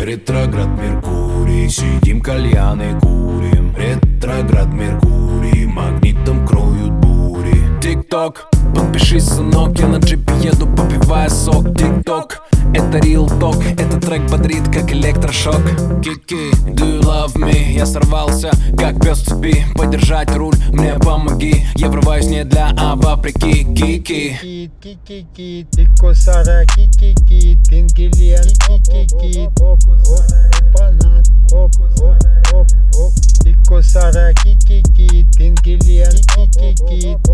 Ретроград Меркурий, сидим кальяны курим. Ретроград Меркурий, магнитом кроют бури. Тик-ток, подпишись, сынок, я на джипе еду, попивая сок. Тик-ток, это real talk, этот трек бодрит, как электрошок. Кики, do you love me? Я сорвался, как пес в цепи. Подержать руль, мне помоги. Я врываюсь не для вопреки. Кики, Кики, ты косара, кики, тенгелен, кики, опанат, оп, ты косара, кики, тенгелен, кики,